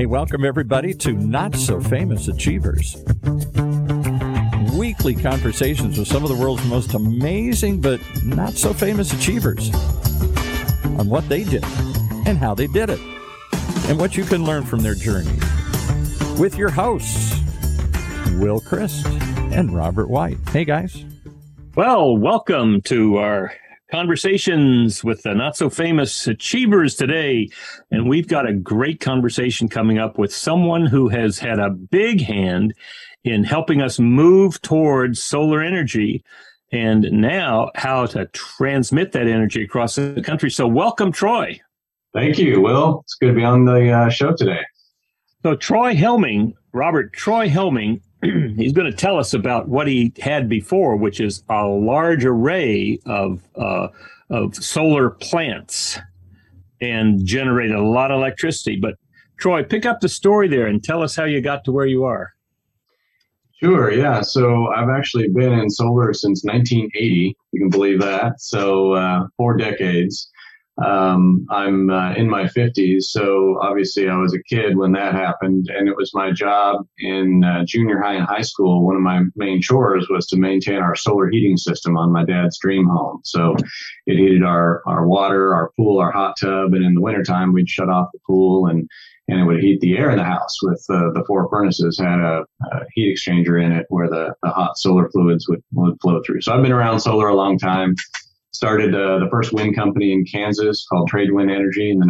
Hey, welcome everybody to Not So Famous Achievers. Weekly conversations with some of the world's most amazing but not so famous achievers on what they did and how they did it and what you can learn from their journey. With your hosts, Will Christ and Robert White. Hey, guys. Well, welcome to our conversations with the not so famous achievers today. And we've got a great conversation coming up with someone who has had a big hand in helping us move towards solar energy and now how to transmit that energy across the country. So welcome, Troy. Thank you, Will. It's good to be on the show today. So Troy Helming, he's going to tell us about what he had before, which is a large array of solar plants and generated a lot of electricity. But Troy, pick up the story there and tell us how you got to where you are. Sure, yeah. So I've actually been in solar since 1980. You can believe that. So 4 decades. I'm in my 50s, so obviously I was a kid when that happened, and it was my job in junior high and high school. One of my main chores was to maintain our solar heating system on my dad's dream home. So it heated our water, our pool, our hot tub, and in the wintertime we'd shut off the pool and it would heat the air in the house with the 4 furnaces had a heat exchanger in it where the hot solar fluids would flow through. So I've been around solar a long time. Started the first wind company in Kansas called Tradewind Energy in the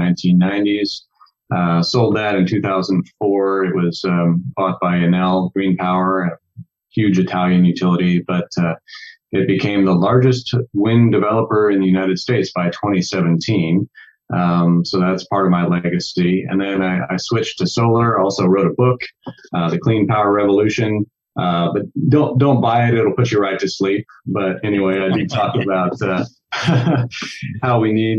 1990s. Sold that in 2004. It was bought by Enel Green Power, a huge Italian utility, but it became the largest wind developer in the United States by 2017. So that's part of my legacy. And then I switched to solar, also wrote a book, The Clean Power Revolution. But don't buy it. It'll put you right to sleep. But anyway, I do talk about how we need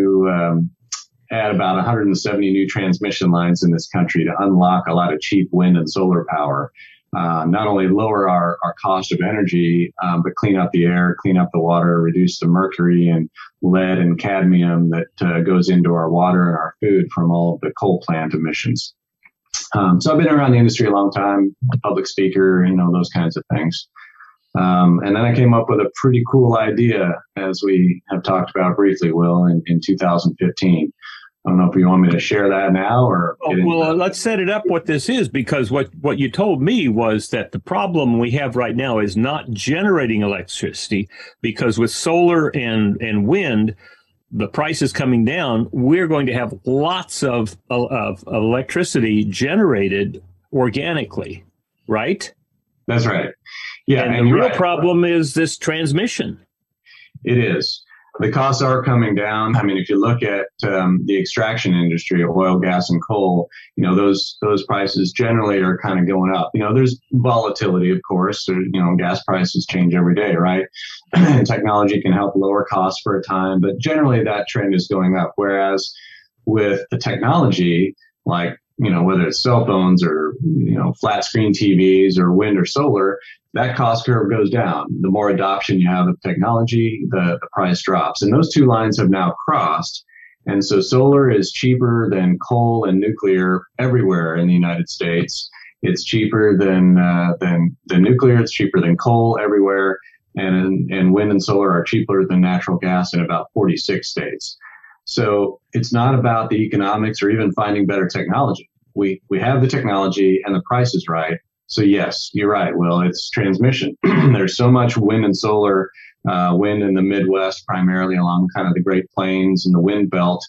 to add about 170 new transmission lines in this country to unlock a lot of cheap wind and solar power. Not only lower our cost of energy, but clean up the air, clean up the water, reduce the mercury and lead and cadmium that goes into our water and our food from all of the coal plant emissions. So I've been around the industry a long time, public speaker, those kinds of things. And then I came up with a pretty cool idea, as we have talked about briefly, Will, in 2015. I don't know if you want me to share that now or... Well, let's set it up what this is, because what you told me was that the problem we have right now is not generating electricity, because with solar and wind, the price is coming down. We're going to have lots of electricity generated organically, right? That's right. Yeah. And the real problem is this transmission. It is. The costs are coming down. I mean, if you look at the extraction industry, oil, gas, and coal, those prices generally are kind of going up. There's volatility, of course. Gas prices change every day, right? And technology can help lower costs for a time, but generally that trend is going up. Whereas with the technology, like, whether it's cell phones or, flat screen TVs or wind or solar, that cost curve goes down. The more adoption you have of technology, the price drops. And those two lines have now crossed. And so solar is cheaper than coal and nuclear everywhere in the United States. It's cheaper than nuclear. It's cheaper than coal everywhere. And wind and solar are cheaper than natural gas in about 46 states. So it's not about the economics or even finding better technology. We have the technology and the price is right. So yes, you're right, Will. It's transmission. There's so much wind and solar, wind in the Midwest, primarily along kind of the Great Plains and the wind belt,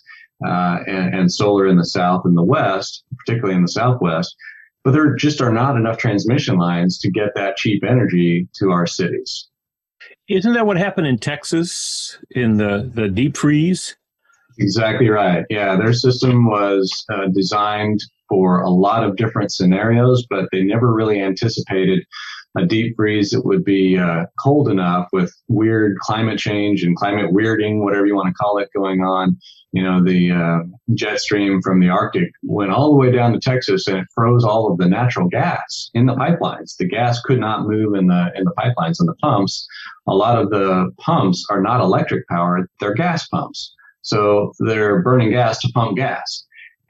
and solar in the South and the West, particularly in the Southwest. But there just are not enough transmission lines to get that cheap energy to our cities. Isn't that what happened in Texas in the deep freeze? Exactly right. Yeah, their system was designed for a lot of different scenarios, but they never really anticipated a deep freeze that would be cold enough with weird climate change and climate weirding, whatever you want to call it, going on. The jet stream from the Arctic went all the way down to Texas and it froze all of the natural gas in the pipelines. The gas could not move in the pipelines and the pumps. A lot of the pumps are not electric power, they're gas pumps. So they're burning gas to pump gas.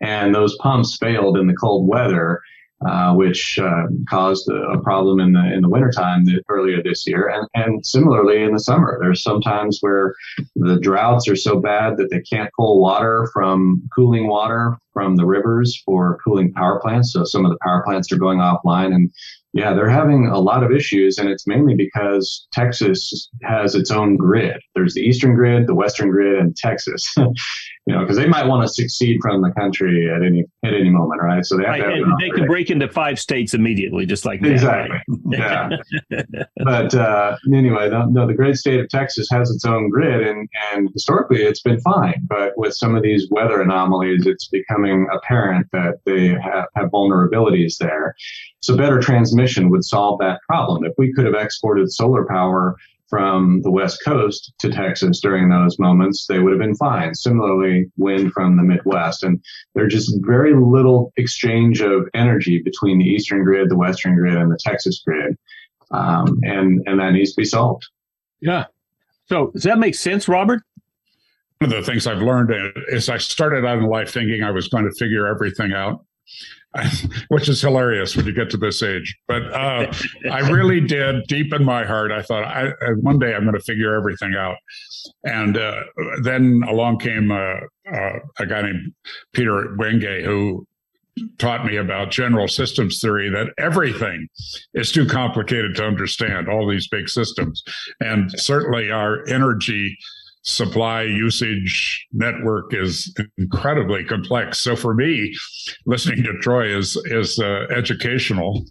And those pumps failed in the cold weather, which caused a problem in the wintertime earlier this year. And similarly in the summer, there's some times where the droughts are so bad that they can't pull cooling water from the rivers for cooling power plants. So some of the power plants are going offline, and yeah, they're having a lot of issues, and it's mainly because Texas has its own grid. There's the eastern grid, the western grid, and Texas. Because they might want to succeed from the country at any moment, right? So they have to have and they can break into 5 states immediately, just like that. Exactly. Right? Yeah. But anyway, the great state of Texas has its own grid, and historically it's been fine. But with some of these weather anomalies, it's becoming apparent that they have vulnerabilities there. So better transmission would solve that problem. If we could have exported solar power from the West Coast to Texas during those moments, they would have been fine. Similarly, wind from the Midwest. And there's just very little exchange of energy between the eastern grid, the western grid, and the Texas grid. And that needs to be solved. Yeah. So does that make sense, Robert? One of the things I've learned is I started out in life thinking I was going to figure everything out, which is hilarious when you get to this age. But I really did, deep in my heart, I thought, one day I'm going to figure everything out. And then along came a guy named Peter Wenge, who taught me about general systems theory, that everything is too complicated to understand, all these big systems. And certainly our energy supply usage network is incredibly complex. So for me, listening to Troy is educational.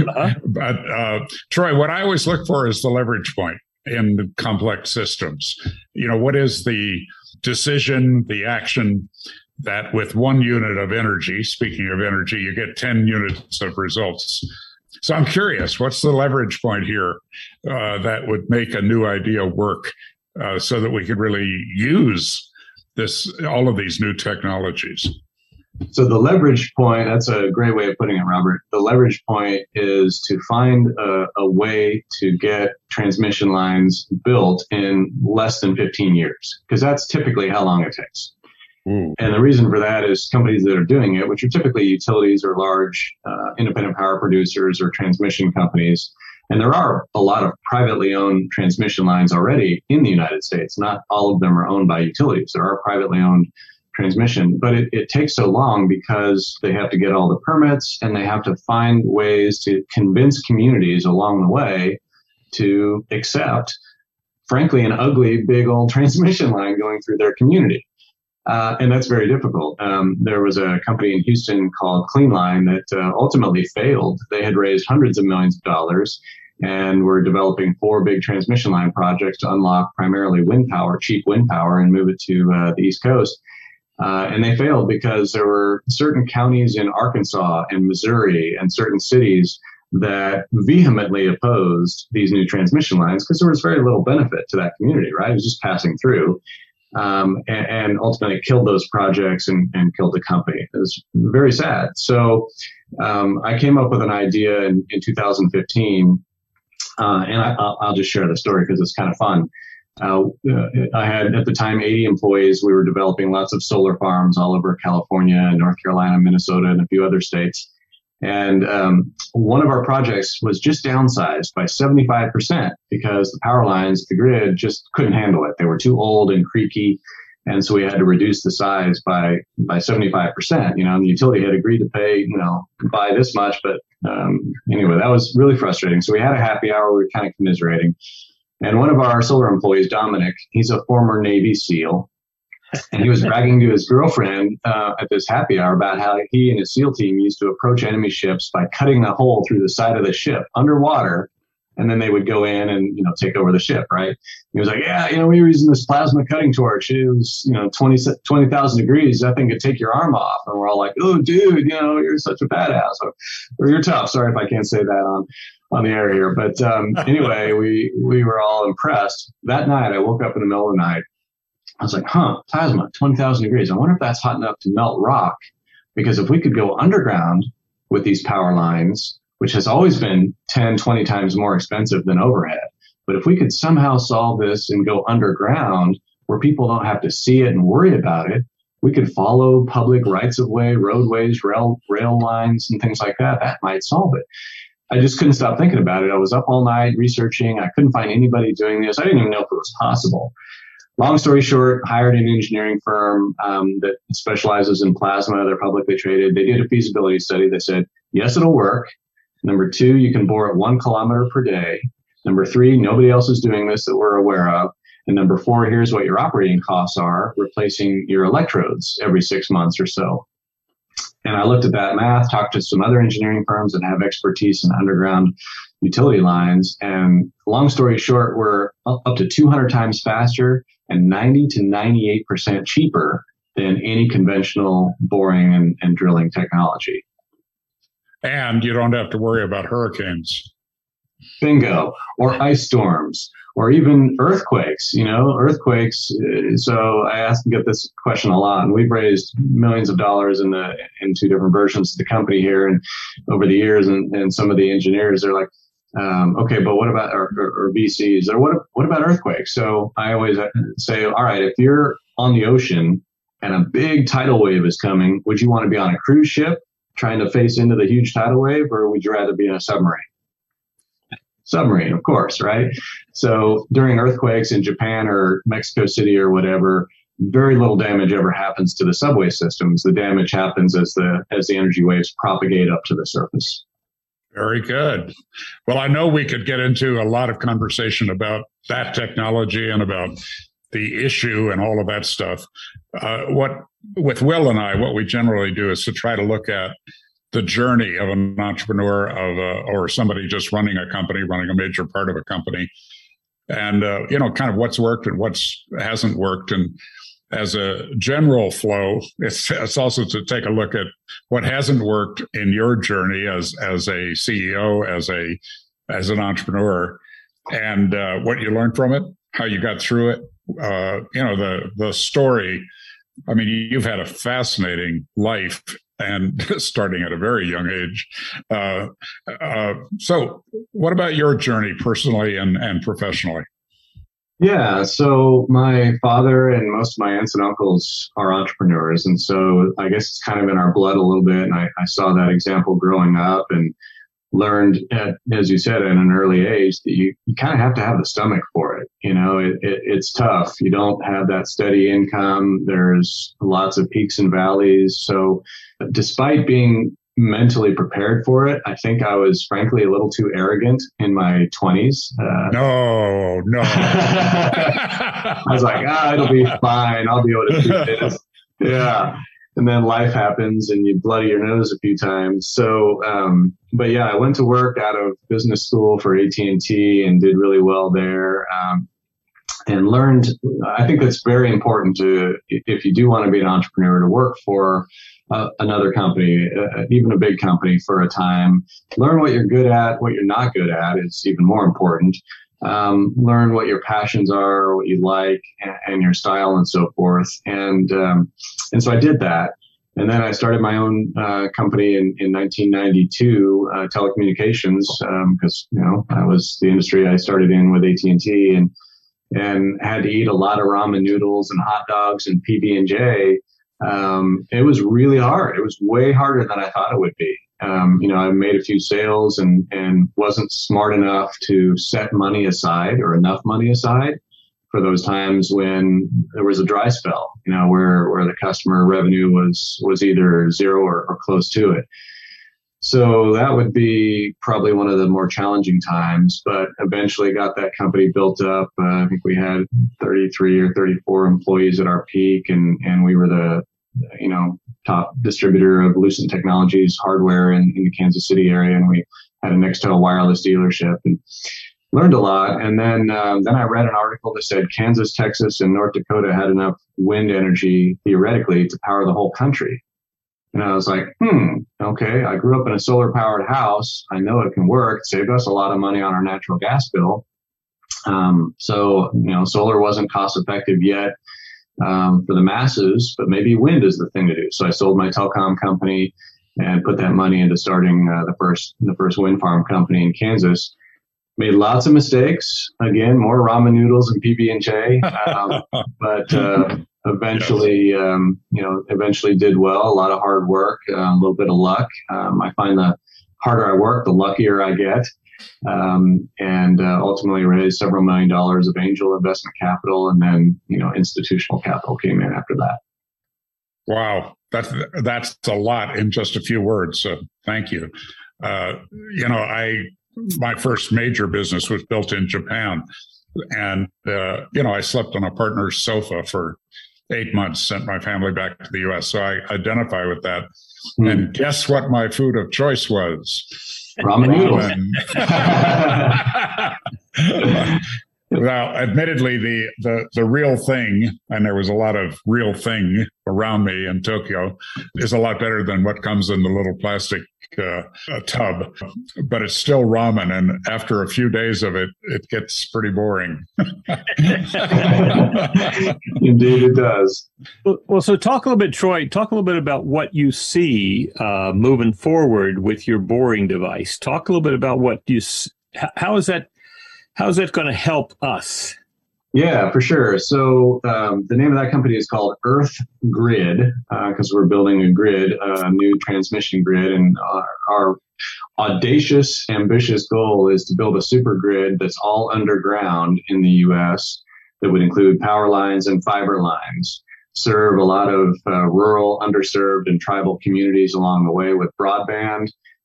But Troy, what I always look for is the leverage point in complex systems. What is the decision, the action that with 1 unit of energy, speaking of energy, you get 10 units of results. So I'm curious, what's the leverage point here that would make a new idea work? So that we could really use all of these new technologies. So the leverage point, that's a great way of putting it, Robert. The leverage point is to find a way to get transmission lines built in less than 15 years, because that's typically how long it takes. And the reason for that is companies that are doing it, which are typically utilities or large independent power producers or transmission companies. And there are a lot of privately owned transmission lines already in the United States. Not all of them are owned by utilities. There are privately owned transmission, but it takes so long because they have to get all the permits and they have to find ways to convince communities along the way to accept, frankly, an ugly, big old transmission line going through their community. And that's very difficult. There was a company in Houston called Cleanline that ultimately failed. They had raised hundreds of millions of dollars and were developing 4 big transmission line projects to unlock primarily wind power, cheap wind power, and move it to the East Coast. And they failed because there were certain counties in Arkansas and Missouri and certain cities that vehemently opposed these new transmission lines because there was very little benefit to that community, right? It was just passing through. And ultimately killed those projects and killed the company. It was very sad. So I came up with an idea in 2015, and I'll just share the story because it's kind of fun. I had at the time 80 employees. We were developing lots of solar farms all over California, North Carolina, Minnesota, and a few other states. And one of our projects was just downsized by 75% because the power lines, the grid just couldn't handle it. They were too old and creaky. And so we had to reduce the size by 75%. And the utility had agreed to pay, by this much. But anyway, that was really frustrating. So we had a happy hour. We were kind of commiserating. And one of our solar employees, Dominic, he's a former Navy SEAL. And he was bragging to his girlfriend at this happy hour about how he and his SEAL team used to approach enemy ships by cutting a hole through the side of the ship underwater. And then they would go in and, take over the ship, right? He was like, yeah, we were using this plasma cutting torch. It was, 20,000 degrees. I think it'd take your arm off. And we're all like, oh, dude, you're such a badass. Or you're tough. Sorry if I can't say that on the air here. But anyway, we were all impressed. That night, I woke up in the middle of the night. I was like, plasma, 20,000 degrees. I wonder if that's hot enough to melt rock. Because if we could go underground with these power lines, which has always been 10, 20 times more expensive than overhead. But if we could somehow solve this and go underground where people don't have to see it and worry about it, we could follow public rights of way, roadways, rail lines, and things like that. That might solve it. I just couldn't stop thinking about it. I was up all night researching. I couldn't find anybody doing this. I didn't even know if it was possible. Long story short, hired an engineering firm that specializes in plasma. They're publicly traded. They did a feasibility study. They said, yes, it'll work. Number 2, you can bore at 1 kilometer per day. Number 3, nobody else is doing this that we're aware of. And number 4, here's what your operating costs are, replacing your electrodes every 6 months or so. And I looked at that math, talked to some other engineering firms that have expertise in underground utility lines. And long story short, we're up to 200 times faster and 90 to 98% cheaper than any conventional boring and drilling technology. And you don't have to worry about hurricanes. Bingo. Or ice storms, or even earthquakes, earthquakes. So I get this question a lot, and we've raised millions of dollars in 2 different versions of the company here and over the years. And some of the engineers are like, okay, but what about, or VCs, or what about earthquakes? So I always say, all right, if you're on the ocean and a big tidal wave is coming, would you want to be on a cruise ship trying to face into the huge tidal wave, or would you rather be in a submarine? Submarine, of course, right? So during earthquakes in Japan or Mexico City or whatever, very little damage ever happens to the subway systems. The damage happens as the energy waves propagate up to the surface. Very good. Well, I know we could get into a lot of conversation about that technology and about the issue and all of that stuff. With Will and I, what we generally do is to try to look at the journey of an entrepreneur or somebody just running a company, running a major part of a company, and kind of what's worked and what hasn't worked. And as a general flow, it's also to take a look at what hasn't worked in your journey as a CEO, as an entrepreneur, and what you learned from it, how you got through it. The story. I mean, you've had a fascinating life, and starting at a very young age. So what about your journey personally and professionally? Yeah, so my father and most of my aunts and uncles are entrepreneurs. And so I guess it's kind of in our blood a little bit. And I saw that example growing up and learned, as you said, at an early age, that you kind of have to have the stomach for it. It's tough. You don't have that steady income. There's lots of peaks and valleys. So despite being mentally prepared for it, I think I was frankly a little too arrogant in my 20s. No. I was like, it'll be fine. I'll be able to do this. Yeah. And then life happens and you bloody your nose a few times. So, but yeah, I went to work out of business school for AT&T and did really well there. And learned, I think that's very important if you do want to be an entrepreneur, to work for another company, even a big company for a time. Learn what you're good at. What you're not good at is even more important. Learn what your passions are, what you like, and your style and so forth. And so I did that. And then I started my own company in 1992, telecommunications, because, that was the industry I started in with AT&T, and had to eat a lot of ramen noodles and hot dogs and PB&J. It was really hard. It was way harder than I thought it would be. I made a few sales and wasn't smart enough to set money aside, or enough money aside, for those times when there was a dry spell, where the customer revenue was either zero or close to it. So that would be probably one of the more challenging times, but eventually got that company built up. I think we had 33 or 34 employees at our peak, and we were the top distributor of Lucent Technologies hardware in the Kansas City area, and we had a Nextel wireless dealership, and learned a lot. And then I read an article that said Kansas, Texas, and North Dakota had enough wind energy theoretically to power the whole country. And I was like, okay, I grew up in a solar powered house. I know it can work. It saved us a lot of money on our natural gas bill. So solar wasn't cost effective yet for the masses, but maybe wind is the thing to do. So I sold my telecom company and put that money into starting the first wind farm company in Kansas. Made lots of mistakes. Again, more ramen noodles and PB&J. But eventually, eventually did well. A lot of hard work, a little bit of luck. I find the harder I work, the luckier I get. And ultimately raised several $1 million of angel investment capital, and then institutional capital came in after that. Wow, that's a lot in just a few words. So thank you. My first major business was built in Japan, and I slept on a partner's sofa for 8 months, sent my family back to the U.S. So I identify with that. And guess what my food of choice was? Ramen noodles. Well, admittedly, the real thing, and there was a lot of real thing around me in Tokyo, is a lot better than what comes in the little plastic tub. But it's still ramen, and after a few days of it, it gets pretty boring. Indeed, it does. Well, so talk a little bit, Troy. Talk a little bit about what you see moving forward with your boring device. Talk a little bit about what how is that going to help us? Yeah, for sure. So the name of that company is called Earth Grid, because we're building a grid, a new transmission grid. And our audacious, ambitious goal is to build a super grid that's all underground in the U.S. that would include power lines and fiber lines, serve a lot of rural, underserved, and tribal communities along the way with broadband,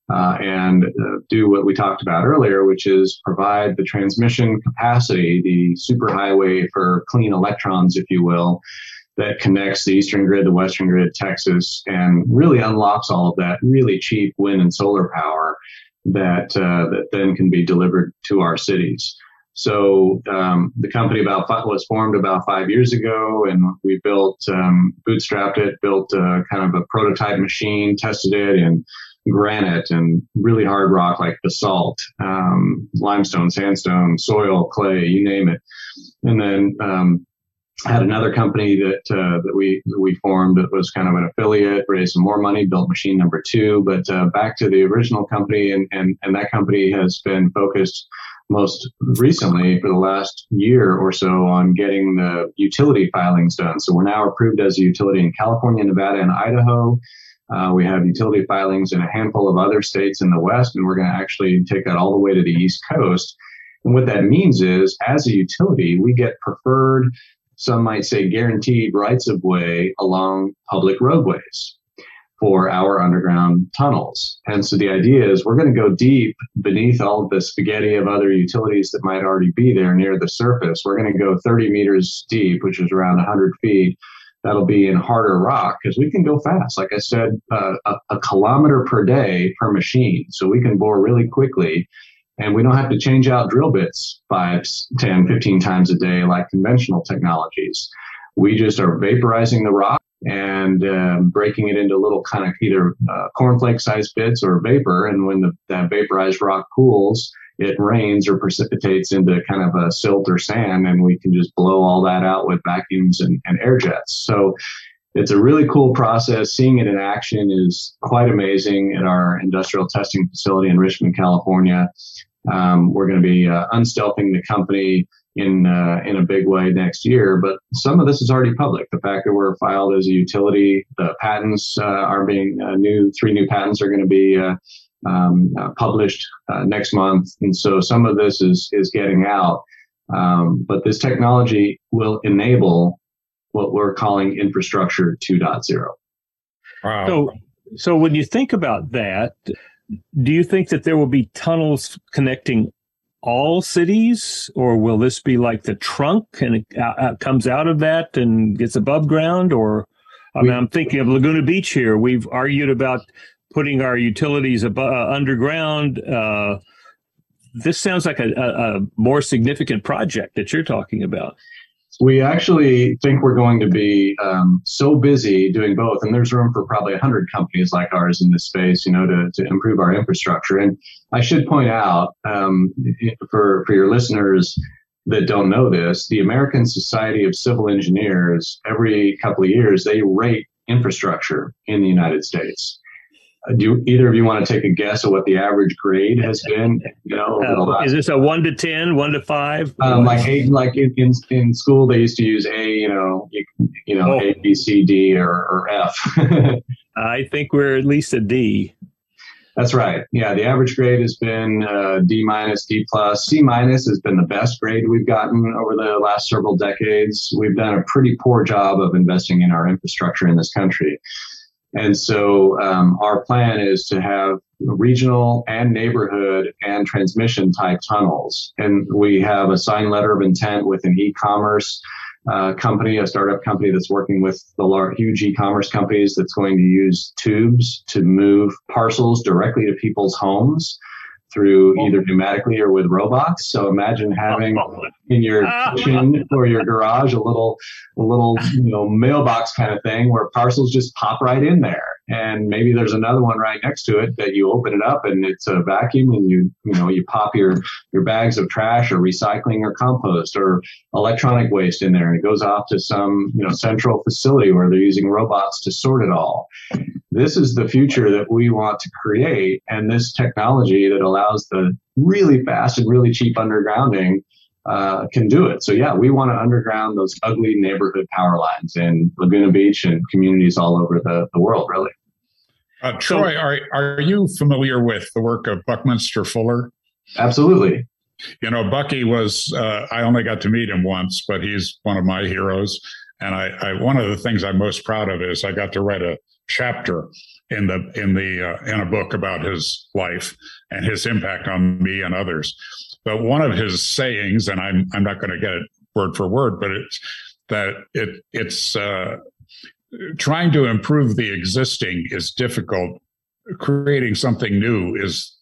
and do what we talked about earlier, which is provide the transmission capacity, the superhighway for clean electrons, if you will, that connects the Eastern Grid, the Western Grid, Texas, and really unlocks all of that really cheap wind and solar power that then can be delivered to our cities. So the company was formed about 5 years ago, and we bootstrapped it, built kind of a prototype machine, tested it in granite and really hard rock like basalt, limestone, sandstone, soil, clay, you name it. And then had another company that we formed that was kind of an affiliate, raised some more money, built machine number 2. But back to the original company, and that company has been focused most recently for the last year or so on getting the utility filings done. So we're now approved as a utility in California, Nevada, and Idaho. We have utility filings in a handful of other states in the West, and we're going to actually take that all the way to the East Coast. And what that means is, as a utility, we get preferred, some might say guaranteed rights of way along public roadways for our underground tunnels. And so the idea is we're going to go deep beneath all of the spaghetti of other utilities that might already be there near the surface. We're going to go 30 meters deep, which is around 100 feet. That'll be in harder rock because we can go fast. Like I said, a kilometer per day per machine. So we can bore really quickly, and we don't have to change out drill bits 5, 10, 15 times a day like conventional technologies. We just are vaporizing the rock and breaking it into little kind of either cornflake-sized bits or vapor. And when that vaporized rock cools, it rains or precipitates into kind of a silt or sand, and we can just blow all that out with vacuums and air jets. So it's a really cool process. Seeing it in action is quite amazing at our industrial testing facility in Richmond, California. We're going to be unstealthing the company in a big way next year, but some of this is already public. The fact that we're filed as a utility, the patents are being 3 new patents are going to be published next month, and so some of this is getting out. But this technology will enable what we're calling infrastructure 2.0. Wow. So when you think about that, do you think that there will be tunnels connecting all cities, or will this be like the trunk and it comes out of that and gets above ground? Or I'm thinking of Laguna Beach here. We've argued about putting our utilities underground. This sounds like a more significant project that you're talking about. We actually think we're going to be so busy doing both, and there's room for probably 100 companies like ours in this space, to improve our infrastructure. And I should point out, for your listeners that don't know this, the American Society of Civil Engineers, every couple of years, they rate infrastructure in the United States. Do either of you want to take a guess at what the average grade has been? Is this a 1 to 10, 1 to 5? Like in school, they used to use A, A, B, C, D, or F. I think we're at least a D. That's right. Yeah, the average grade has been D minus, D plus. C minus has been the best grade we've gotten over the last several decades. We've done a pretty poor job of investing in our infrastructure in this country. And so our plan is to have regional and neighborhood and transmission type tunnels. And we have a signed letter of intent with an e-commerce company, a startup company that's working with the huge e-commerce companies that's going to use tubes to move parcels directly to people's homes through either pneumatically or with robots. So imagine having in your kitchen or your garage a little mailbox kind of thing where parcels just pop right in there. And maybe there's another one right next to it that you open it up and it's a vacuum and you pop your bags of trash or recycling or compost or electronic waste in there and it goes off to some central facility where they're using robots to sort it all. This is the future that we want to create, and this technology that allows the really fast and really cheap undergrounding can do it. So yeah, we want to underground those ugly neighborhood power lines in Laguna Beach and communities all over the world, really. Troy, are you familiar with the work of Buckminster Fuller? Absolutely. Bucky was, I only got to meet him once, but he's one of my heroes. And I one of the things I'm most proud of is I got to write a chapter in a book about his life and his impact on me and others. But one of his sayings, and I'm not going to get it word for word, but it's that it's trying to improve the existing is difficult. Creating something new is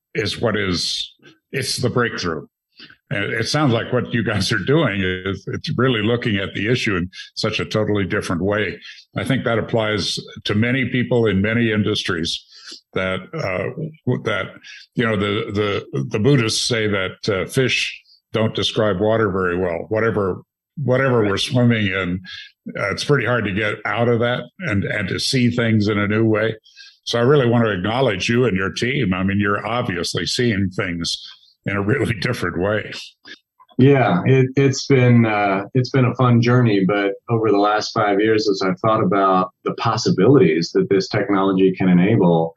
it's the breakthrough. And it sounds like what you guys are doing is it's really looking at the issue in such a totally different way. I think that applies to many people in many industries. That the Buddhists say that fish don't describe water very well. Whatever we're swimming in, it's pretty hard to get out of that and to see things in a new way. So I really want to acknowledge you and your team. I mean, you're obviously seeing things in a really different way. Yeah, it's been a fun journey, but over the last 5 years, as I've thought about the possibilities that this technology can enable,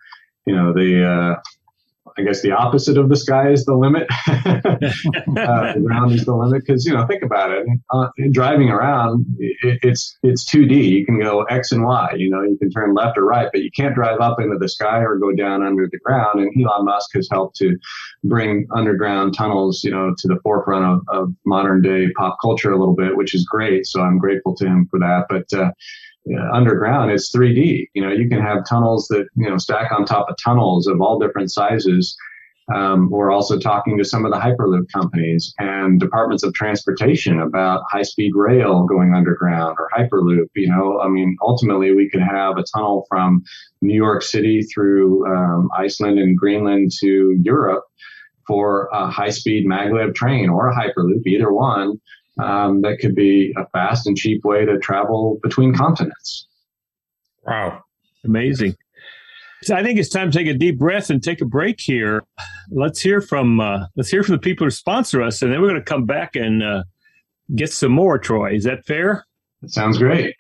I guess the opposite of the sky is the limit. The ground is the limit because, think about it. Driving around, it's 2D. You can go X and Y. You can turn left or right, but you can't drive up into the sky or go down under the ground. And Elon Musk has helped to bring underground tunnels, to the forefront of modern day pop culture a little bit, which is great. So I'm grateful to him for that. But underground is 3D. You can have tunnels that, stack on top of tunnels of all different sizes. We're also talking to some of the Hyperloop companies and departments of transportation about high-speed rail going underground or Hyperloop. Ultimately, we could have a tunnel from New York City through Iceland and Greenland to Europe for a high-speed maglev train or a Hyperloop, either one. That could be a fast and cheap way to travel between continents. Wow. Amazing. So I think it's time to take a deep breath and take a break here. Let's hear from the people who sponsor us, and then we're going to come back and get some more, Troy. Is that fair? That sounds great.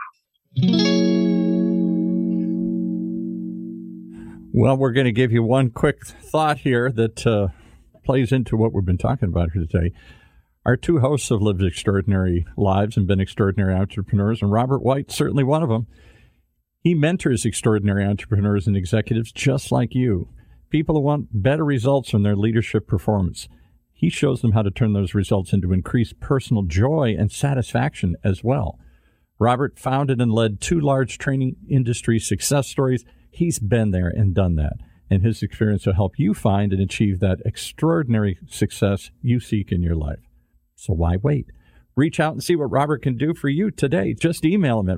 Well, we're going to give you one quick thought here that plays into what we've been talking about here today. Our two hosts have lived extraordinary lives and been extraordinary entrepreneurs, and Robert White, certainly one of them. He mentors extraordinary entrepreneurs and executives just like you, people who want better results from their leadership performance. He shows them how to turn those results into increased personal joy and satisfaction as well. Robert founded and led 2 large training industry success stories. He's been there and done that, and his experience will help you find and achieve that extraordinary success you seek in your life. So why wait? Reach out and see what Robert can do for you today. Just email him at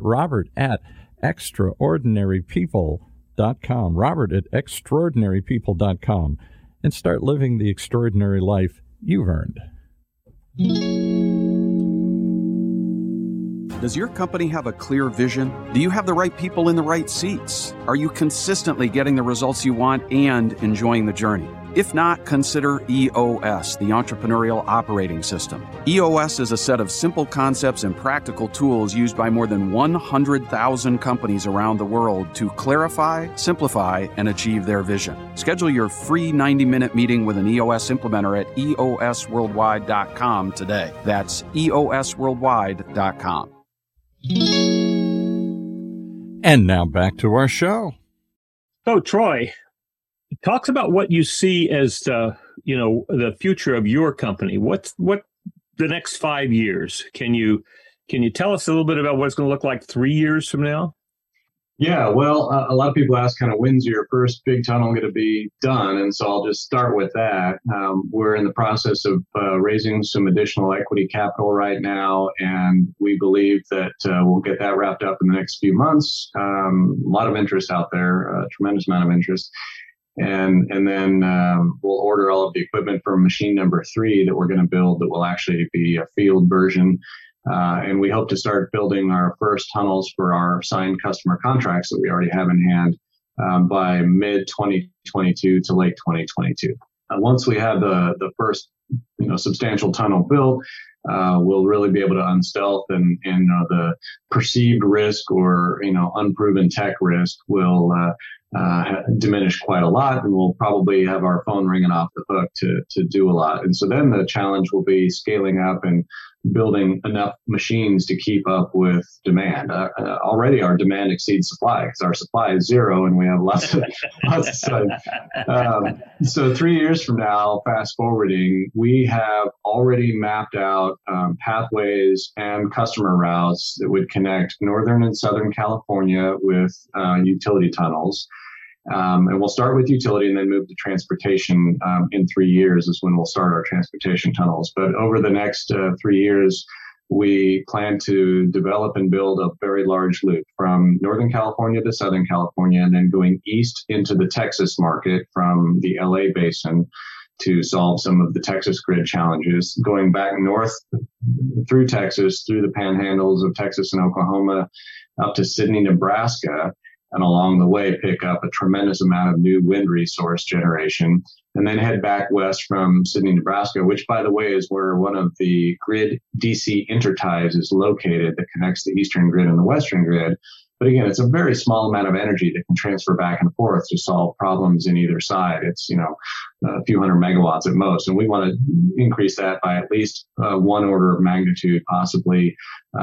robert@extraordinarypeople.com, robert@extraordinarypeople.com, and start living the extraordinary life you've earned. Does your company have a clear vision? Do you have the right people in the right seats? Are you consistently getting the results you want and enjoying the journey? If not, consider EOS, the Entrepreneurial Operating System. EOS is a set of simple concepts and practical tools used by more than 100,000 companies around the world to clarify, simplify, and achieve their vision. Schedule your free 90-minute meeting with an EOS implementer at eosworldwide.com today. That's eosworldwide.com. And now back to our show. So, Troy, talks about what you see as the future of your company. What the next 5 years? Can you tell us a little bit about what it's going to look like 3 years from now? Yeah, well, a lot of people ask kind of when's your first big tunnel going to be done? And so I'll just start with that. We're in the process of raising some additional equity capital right now, and we believe that we'll get that wrapped up in the next few months. A lot of interest out there, a tremendous amount of interest. And then we'll order all of the equipment for machine number 3 that we're going to build that will actually be a field version. And we hope to start building our first tunnels for our signed customer contracts that we already have in hand by mid-2022 to late 2022. Once we have the first substantial tunnel built, we'll really be able to unstealth and the perceived risk or unproven tech risk will diminish quite a lot, and we'll probably have our phone ringing off the hook to do a lot. And so then the challenge will be scaling up and building enough machines to keep up with demand. Already our demand exceeds supply because our supply is zero and we have lots of sun. So 3 years from now, fast forwarding, we have already mapped out pathways and customer routes that would connect Northern and Southern California with utility tunnels. And we'll start with utility and then move to transportation. In 3 years is when we'll start our transportation tunnels. But over the next 3 years, we plan to develop and build a very large loop from Northern California to Southern California, and then going east into the Texas market from the LA basin to solve some of the Texas grid challenges, going back north through Texas, through the panhandles of Texas and Oklahoma, up to Sidney, Nebraska, and along the way pick up a tremendous amount of new wind resource generation, and then head back west from Sidney, Nebraska, which, by the way, is where one of the grid DC interties is located that connects the eastern grid and the western grid. But again, it's a very small amount of energy that can transfer back and forth to solve problems in either side. It's, a few hundred megawatts at most. And we want to increase that by at least one order of magnitude, possibly,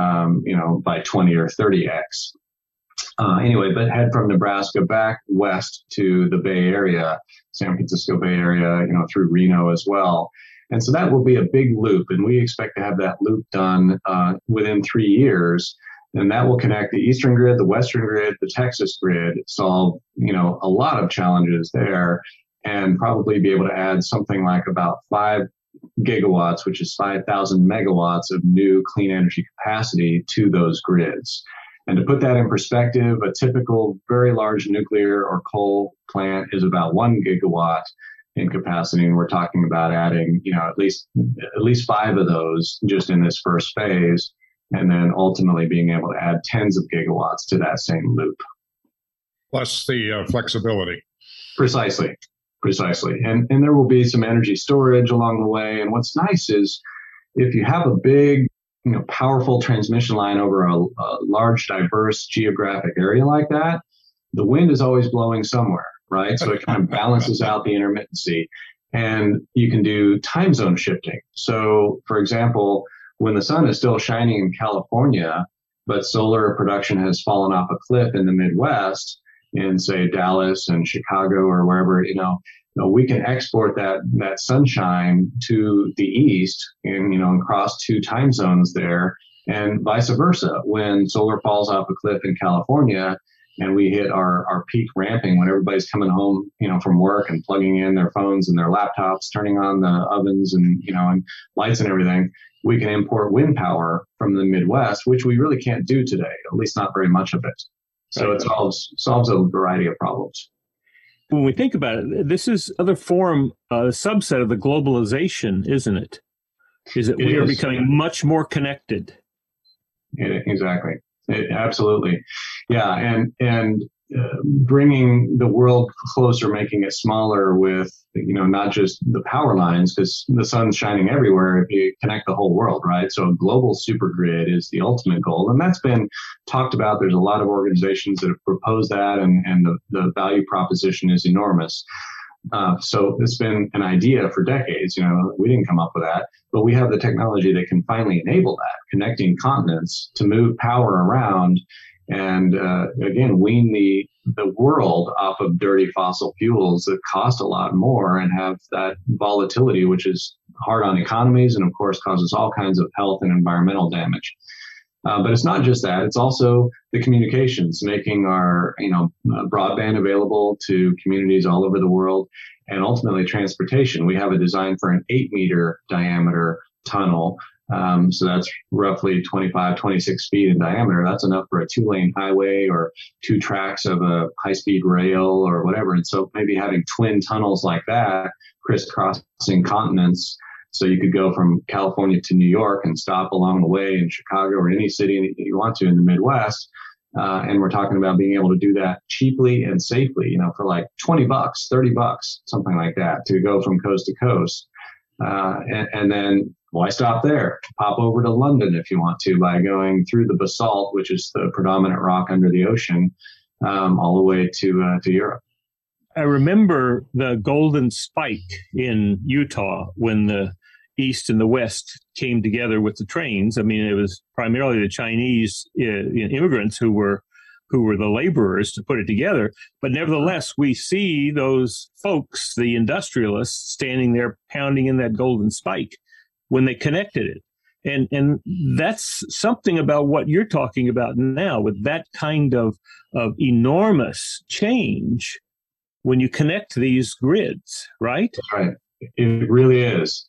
by 20 or 30x. Anyway, but head from Nebraska back west to the Bay Area, San Francisco Bay Area, through Reno as well. And so that will be a big loop. And we expect to have that loop done within 3 years. And that will connect the eastern grid, the western grid, the Texas grid, solve, a lot of challenges there, and probably be able to add something like about 5 gigawatts, which is 5,000 megawatts of new clean energy capacity to those grids. And to put that in perspective, a typical very large nuclear or coal plant is about 1 gigawatt in capacity. And we're talking about adding, at least 5 of those just in this first phase, and then ultimately being able to add tens of gigawatts to that same loop. Plus the flexibility. Precisely. And there will be some energy storage along the way. And what's nice is if you have a big, powerful transmission line over a large, diverse geographic area like that, the wind is always blowing somewhere, right? So it kind of balances out the intermittency. And you can do time zone shifting. So, for example, when the sun is still shining in California, but solar production has fallen off a cliff in the Midwest, in say Dallas and Chicago or wherever, we can export that sunshine to the east and cross 2 time zones there, and vice versa. When solar falls off a cliff in California and we hit our peak ramping, when everybody's coming home, from work and plugging in their phones and their laptops, turning on the ovens and lights and everything, we can import wind power from the Midwest, which we really can't do today, at least not very much of it. So it solves a variety of problems. When we think about it, this is other form, a subset of the globalization, isn't it? We are becoming much more connected. Exactly. Absolutely. Yeah. And bringing the world closer, making it smaller with, not just the power lines, because the sun's shining everywhere if you connect the whole world, right? So a global super grid is the ultimate goal. And that's been talked about. There's a lot of organizations that have proposed that, and the value proposition is enormous. So it's been an idea for decades. We didn't come up with that, but we have the technology that can finally enable that, connecting continents to move power around and, again, wean the world off of dirty fossil fuels that cost a lot more and have that volatility, which is hard on economies and, of course, causes all kinds of health and environmental damage. But it's not just that. It's also the communications, making our broadband available to communities all over the world, and ultimately transportation. We have a design for an 8-meter diameter tunnel. So that's roughly 25, 26 feet in diameter. That's enough for a 2-lane highway or 2 tracks of a high-speed rail or whatever. And so maybe having twin tunnels like that, crisscrossing continents, so you could go from California to New York and stop along the way in Chicago or any city you want to in the Midwest. And we're talking about being able to do that cheaply and safely, for like $20, $30, something like that, to go from coast to coast. And then why stop there? Pop over to London if you want to, by going through the basalt, which is the predominant rock under the ocean, all the way to Europe. I remember the Golden Spike in Utah when the East and the West came together with the trains. I mean, it was primarily the Chinese immigrants who were the laborers to put it together. But nevertheless, we see those folks, the industrialists, standing there pounding in that Golden Spike when they connected it. And that's something about what you're talking about now, with that kind of enormous change when you connect these grids, right? That's right. It really is.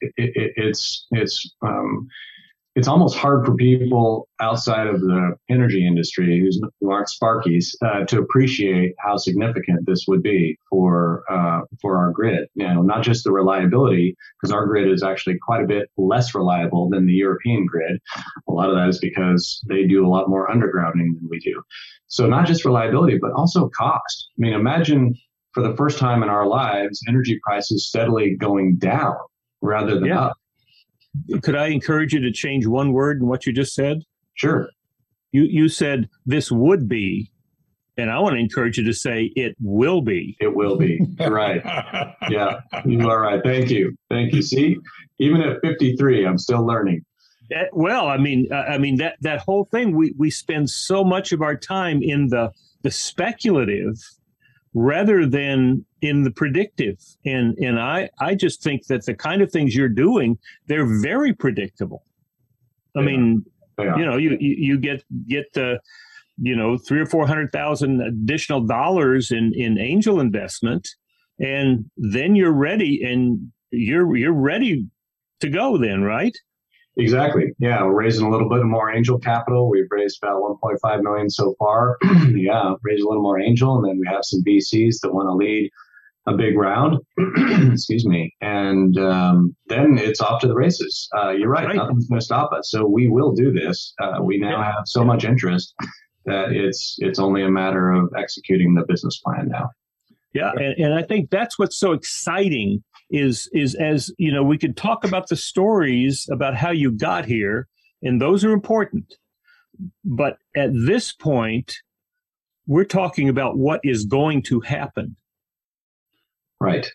It's almost hard for people outside of the energy industry who aren't Sparkies to appreciate how significant this would be for our grid. Not just the reliability, because our grid is actually quite a bit less reliable than the European grid. A lot of that is because they do a lot more undergrounding than we do. So not just reliability, but also cost. I mean, imagine for the first time in our lives, energy prices steadily going down rather than up. Could I encourage you to change one word in what you just said? Sure. You said this would be, and I want to encourage you to say it will be. It will be. Right. Yeah, you are right. Thank you. See, even at 53, I'm still learning. Well, I mean that whole thing, we spend so much of our time in the speculative rather than in the predictive. And I just think that the kind of things you're doing, they're very predictable. I mean, you get the, $300,000 or $400,000 additional dollars in angel investment, and then you're ready, and you're ready to go then, right? Exactly. Yeah, we're raising a little bit more angel capital. We've raised about 1.5 million so far. Raise a little more angel, and then we have some VCs that want to lead a big round. Excuse me. And then it's off to the races. You're right. Nothing's going to stop us. So we will do this. We now have so much interest that it's only a matter of executing the business plan now. Yeah, and I think that's what's so exciting is as we could talk about the stories about how you got here, and those are important. But at this point, we're talking about what is going to happen. Right.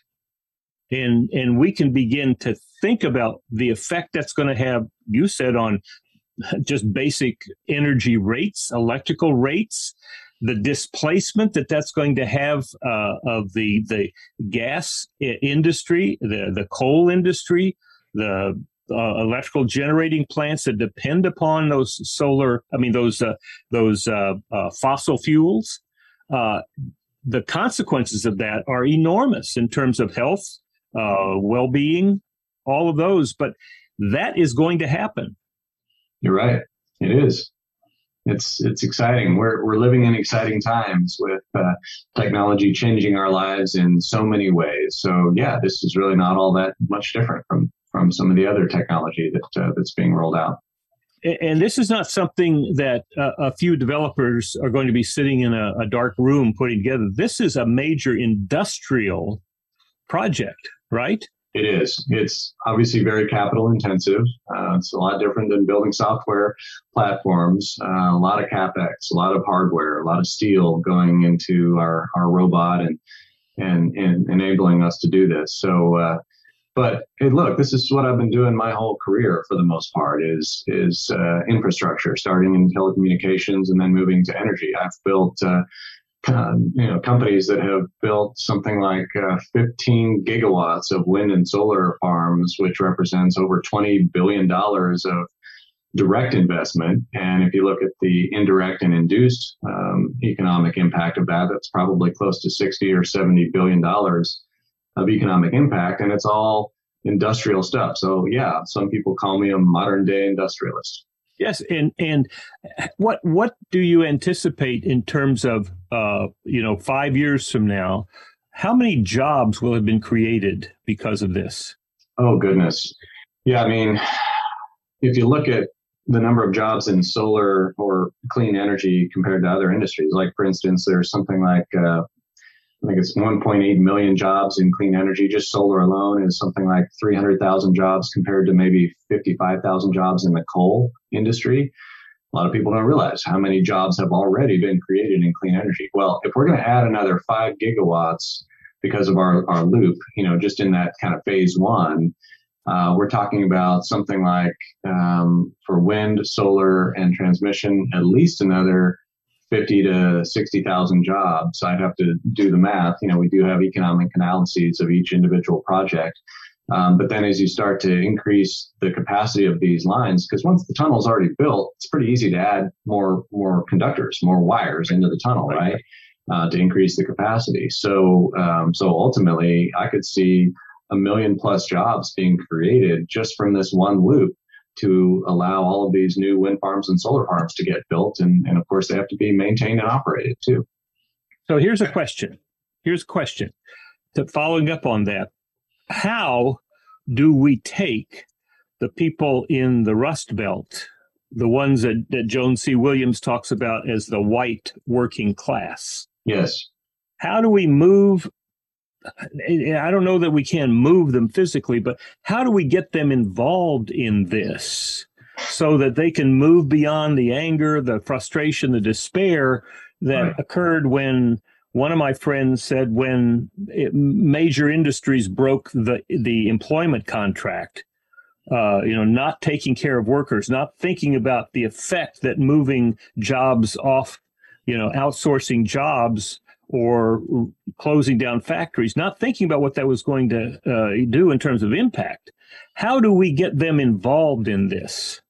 And we can begin to think about the effect that's going to have, you said, on just basic energy rates, electrical rates, the displacement that's going to have of the gas industry, the coal industry, the electrical generating plants that depend upon those fossil fuels. The consequences of that are enormous in terms of health, well-being, all of those. But that is going to happen. You're right. It is. It's exciting. We're living in exciting times with technology changing our lives in so many ways. So yeah, this is really not all that much different from some of the other technology that's being rolled out. And this is not something that a few developers are going to be sitting in a dark room putting together. This is a major industrial project, right? It is. It's obviously very capital intensive. It's a lot different than building software platforms. A lot of CapEx, a lot of hardware, a lot of steel going into our robot and enabling us to do this. So, but hey, look, this is what I've been doing my whole career for the most part is infrastructure, starting in telecommunications and then moving to energy. I've built companies that have built something like 15 gigawatts of wind and solar farms, which represents over $20 billion of direct investment. And if you look at the indirect and induced economic impact of that, that's probably close to 60 or $70 billion of economic impact. And it's all industrial stuff. So yeah, some people call me a modern day industrialist. Yes, and what do you anticipate in terms of 5 years from now? How many jobs will have been created because of this? Oh goodness, yeah. I mean, if you look at the number of jobs in solar or clean energy compared to other industries, like for instance, there's something like I think it's 1.8 million jobs in clean energy. Just solar alone is something like 300,000 jobs compared to maybe 55,000 jobs in the coal industry. A lot of people don't realize how many jobs have already been created in clean energy. Well, if we're going to add another 5 gigawatts because of our loop, just in that kind of phase one, we're talking about something like for wind, solar, and transmission, at least another 50 to 60,000 jobs. I'd have to do the math. We do have economic analyses of each individual project. But then as you start to increase the capacity of these lines, because once the tunnel's already built, it's pretty easy to add more conductors, more wires into the tunnel, right? To increase the capacity. So ultimately, I could see 1 million plus jobs being created just from this one loop to allow all of these new wind farms and solar farms to get built. And of course, they have to be maintained and operated too. So here's a question. Following up on that, how do we take the people in the Rust Belt, the ones that Joan C. Williams talks about as the white working class? Yes. How do we move? I don't know that we can move them physically, but how do we get them involved in this so that they can move beyond the anger, the frustration, the despair that occurred when one of my friends said when major industries broke the employment contract, not taking care of workers, not thinking about the effect that moving jobs off, outsourcing jobs or closing down factories, not thinking about what that was going to do in terms of impact. How do we get them involved in this?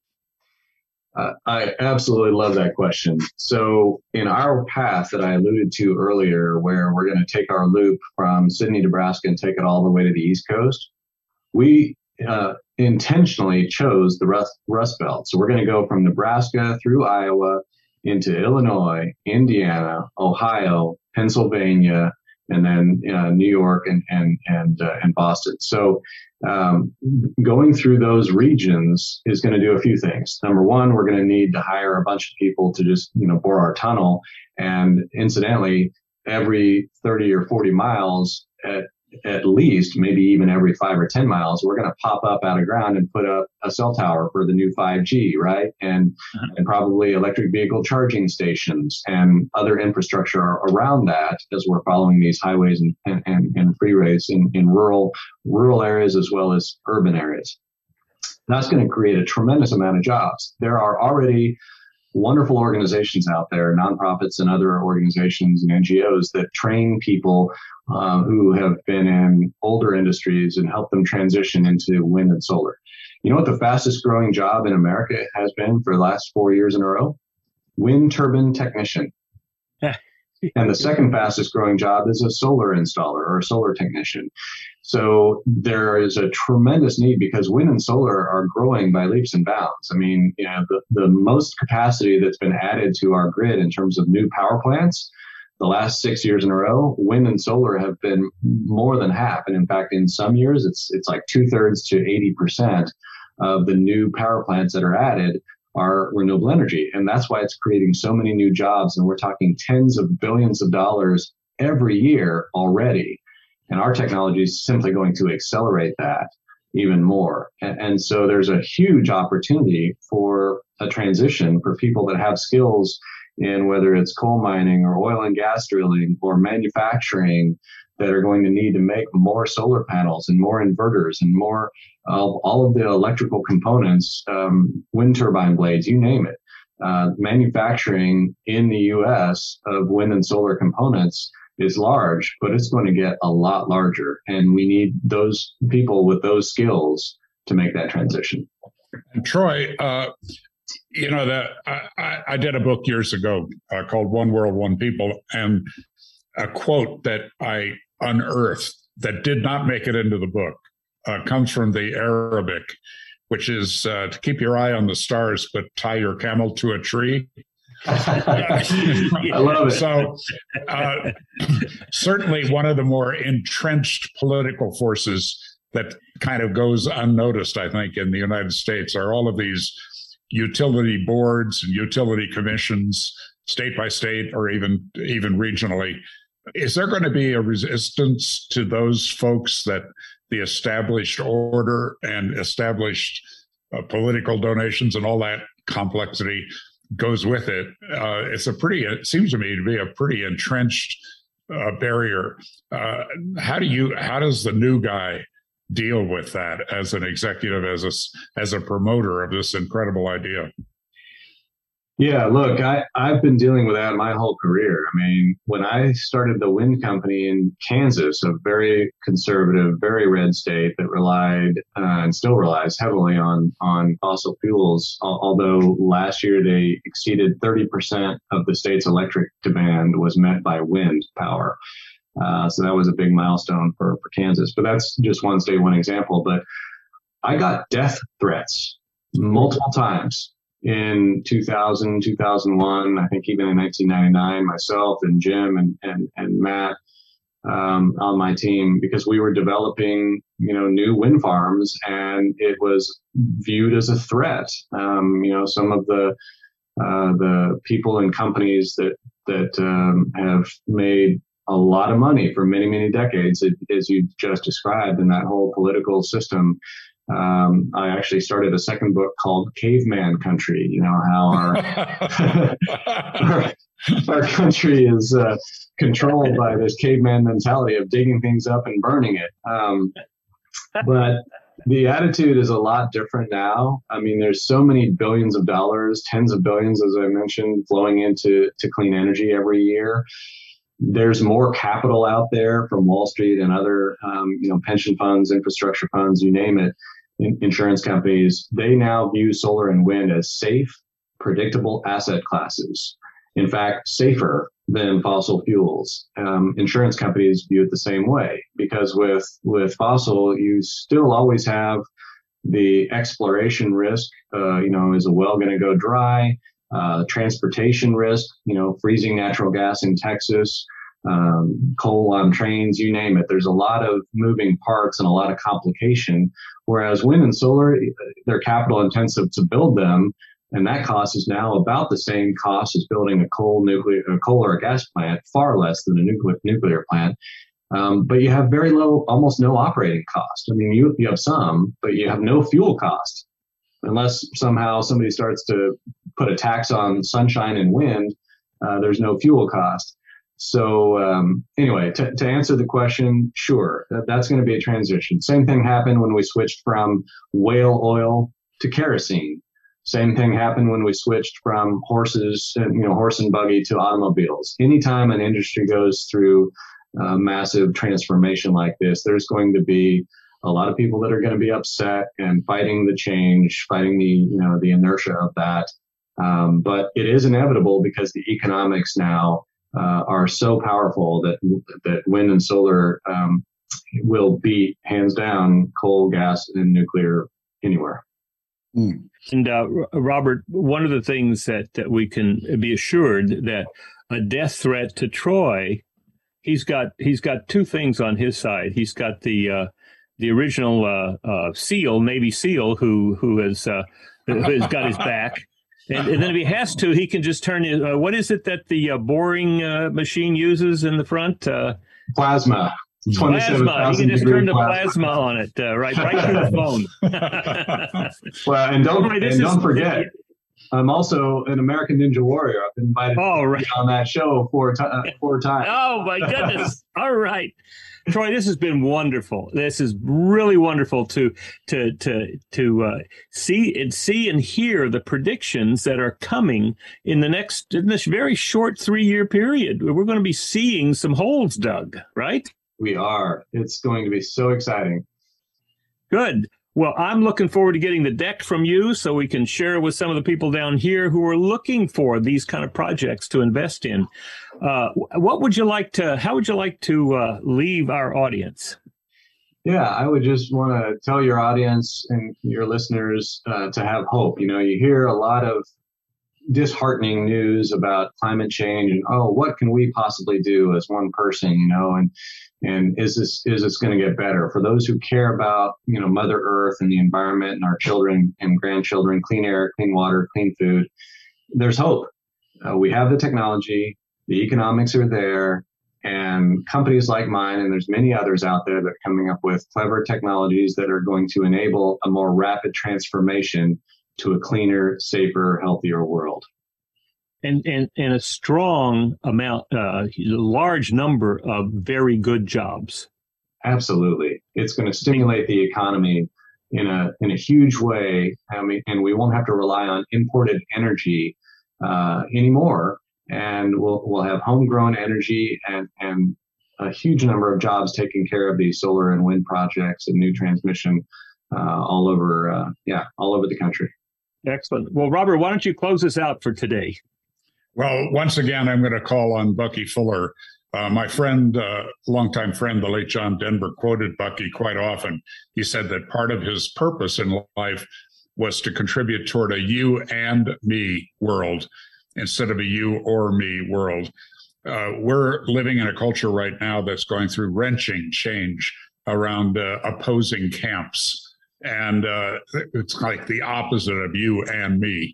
I absolutely love that question. So in our path that I alluded to earlier, where we're going to take our loop from Sidney, Nebraska, and take it all the way to the East Coast, we intentionally chose the Rust Belt. So we're going to go from Nebraska through Iowa into Illinois, Indiana, Ohio, Pennsylvania, and then New York and Boston. So going through those regions is going to do a few things. Number one, we're going to need to hire a bunch of people to just bore our tunnel. And incidentally, every 30 or 40 miles at least, maybe even every 5 or 10 miles, we're going to pop up out of ground and put up a cell tower for the new 5G, right? And probably electric vehicle charging stations and other infrastructure around that as we're following these highways and freeways in rural areas as well as urban areas. That's going to create a tremendous amount of jobs. There are already wonderful organizations out there, nonprofits and other organizations and NGOs that train people who have been in older industries and help them transition into wind and solar. You know what the fastest growing job in America has been for the last 4 years in a row? Wind turbine technician. And the second fastest growing job is a solar installer or a solar technician. So there is a tremendous need because wind and solar are growing by leaps and bounds. I mean, the most capacity that's been added to our grid in terms of new power plants, the last 6 years in a row, wind and solar have been more than half. And in fact, in some years, it's like 2/3 to 80% of the new power plants that are added are renewable energy. And that's why it's creating so many new jobs. And we're talking tens of billions of dollars every year already. And our technology is simply going to accelerate that even more. And so there's a huge opportunity for a transition for people that have skills in whether it's coal mining or oil and gas drilling or manufacturing that are going to need to make more solar panels and more inverters and more of all of the electrical components, wind turbine blades, you name it. Manufacturing in the U.S. of wind and solar components is large, but it's going to get a lot larger. And we need those people with those skills to make that transition. And Troy, you know, that I did a book years ago called One World, One People, and a quote that I unearthed that did not make it into the book comes from the Arabic, which is to keep your eye on the stars, but tie your camel to a tree. I love it. So certainly one of the more entrenched political forces that kind of goes unnoticed, I think, in the United States are all of these utility boards and utility commissions, state by state or even regionally. Is there going to be a resistance to those folks that the established order and established political donations and all that complexity goes with it? It seems to me to be a pretty entrenched barrier. How does the new guy deal with that as an executive, as a promoter of this incredible idea? Yeah, look, I've been dealing with that my whole career. I mean, when I started the wind company in Kansas, a very conservative, very red state that relied and still relies heavily on fossil fuels, although last year they exceeded 30% of the state's electric demand was met by wind power. So that was a big milestone for Kansas. But that's just one state, one example. But I got death threats multiple times. In 2000, 2001, I think even in 1999, myself and Jim and Matt on my team, because we were developing, new wind farms, and it was viewed as a threat. Some of the people and companies that have made a lot of money for many, many decades, as you just described, in that whole political system. I actually started a second book called Caveman Country, how our country is controlled by this caveman mentality of digging things up and burning it. But the attitude is a lot different now. I mean, there's so many billions of dollars, tens of billions, as I mentioned, flowing into clean energy every year. There's more capital out there from Wall Street and other, pension funds, infrastructure funds, you name it. Insurance companies, they now view solar and wind as safe, predictable asset classes. In fact, safer than fossil fuels. Insurance companies view it the same way, because with fossil, you still always have the exploration risk. Is a well going to go dry? Transportation risk, freezing natural gas in Texas, coal on trains, you name it. There's a lot of moving parts and a lot of complication. Whereas wind and solar, they're capital intensive to build them, and that cost is now about the same cost as building a coal or a gas plant, far less than a nuclear plant. But you have very low, almost no operating cost. I mean, you have some, but you have no fuel cost. Unless somehow somebody starts to put a tax on sunshine and wind, there's no fuel cost. So anyway, to answer the question, sure, that's going to be a transition. Same thing happened when we switched from whale oil to kerosene. Same thing happened when we switched from horse and buggy to automobiles. Anytime an industry goes through a massive transformation like this, there's going to be a lot of people that are going to be upset and fighting the change, fighting the inertia of that. But it is inevitable, because the economics now are so powerful that wind and solar will beat, hands down, coal, gas, and nuclear anywhere. And Robert, one of the things that we can be assured that a death threat to Troy, he's got two things on his side. He's got the original SEAL, Navy SEAL, who has got his back. And then if he has to, he can just turn his, what is it that the boring machine uses in the front? Plasma. Plasma. He can just turn the plasma on it, right through the phone. Well, and don't forget, I'm also an American Ninja Warrior. I've been invited to be on that show four times. Oh, my goodness. All right. Troy, this has been wonderful. This is really wonderful to see and hear the predictions that are coming in this very short 3-year period. We're going to be seeing some holes dug, right? We are. It's going to be so exciting. Good. Well, I'm looking forward to getting the deck from you so we can share it with some of the people down here who are looking for these kind of projects to invest in. How would you like to leave our audience? Yeah, I would just want to tell your audience and your listeners to have hope. You hear a lot of disheartening news about climate change and, what can we possibly do as one person, and is this going to get better? For those who care about, Mother Earth and the environment and our children and grandchildren, clean air, clean water, clean food, there's hope. We have the technology, the economics are there, and companies like mine, and there's many others out there that are coming up with clever technologies that are going to enable a more rapid transformation to a cleaner, safer, healthier world. And a strong amount, large number of very good jobs. Absolutely. It's going to stimulate the economy in a huge way. And we won't have to rely on imported energy anymore. And we'll have homegrown energy and a huge number of jobs taking care of these solar and wind projects and new transmission all over the country. Excellent. Well, Robert, why don't you close us out for today? Well, once again, I'm going to call on Bucky Fuller. My friend, longtime friend, the late John Denver, quoted Bucky quite often. He said that part of his purpose in life was to contribute toward a you and me world instead of a you or me world. We're living in a culture right now that's going through wrenching change around opposing camps. And it's like the opposite of you and me.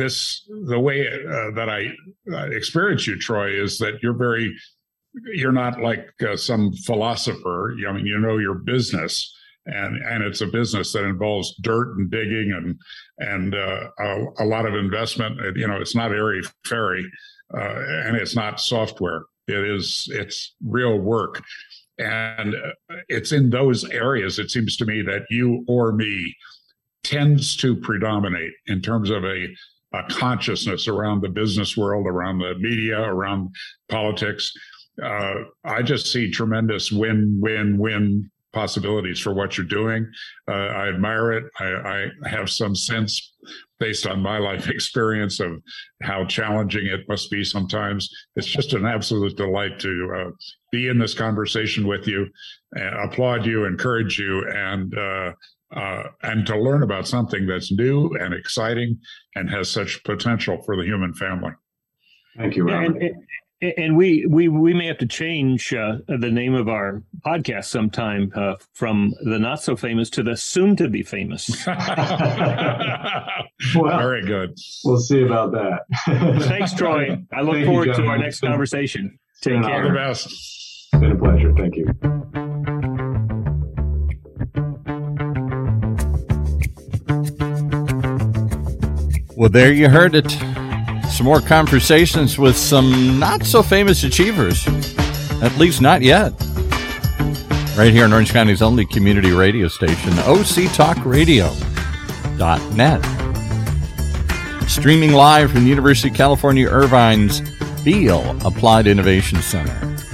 The way that I experience you, Troy, is that you're not like some philosopher. You know your business, and it's a business that involves dirt and digging and a lot of investment. It's not airy-fairy, and it's not software. It's real work. And it's in those areas, it seems to me, that you or me tends to predominate in terms of a consciousness around the business world, around the media, around politics. I just see tremendous win-win-win possibilities for what you're doing. I admire it. I have some sense, based on my life experience, of how challenging it must be sometimes. It's just an absolute delight to be in this conversation with you, applaud you, encourage you, and to learn about something that's new and exciting and has such potential for the human family. Thank you, Robert. And we may have to change the name of our podcast sometime from the not so famous to the soon to be famous. Well, very good. We'll see about that. Thanks, Troy. I look forward to our next conversation. Take care. All the best. It's been a pleasure. Thank you. Well, there you heard it. Some more conversations with some not so famous achievers, at least not yet. Right here in Orange County's only community radio station, octalkradio.net. Streaming live from the University of California, Irvine's Beale Applied Innovation Center.